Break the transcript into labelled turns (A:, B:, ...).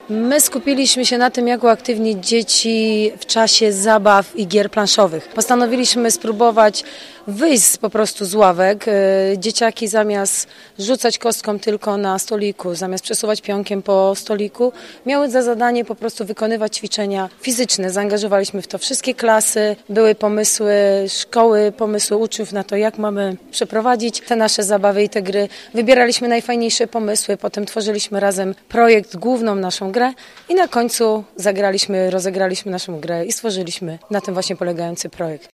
A: My skupiliśmy się na tym, jak uaktywnić dzieci w czasie zabaw i gier planszowych. Postanowiliśmy spróbować wyjść po prostu z ławek. Dzieciaki zamiast rzucać kostką tylko na stoliku, zamiast przesuwać pionkiem po stoliku, miały za zadanie po prostu wykonywać ćwiczenia fizyczne. Zaangażowaliśmy w to wszystkie klasy, były pomysły szkoły, pomysły uczniów na to, jak mamy przeprowadzić te nasze zabawy i te gry. Wybieraliśmy najfajniejsze pomysły, potem tworzyliśmy razem projekt, główną naszą grę i na końcu rozegraliśmy naszą grę i stworzyliśmy na tym właśnie polegający projekt.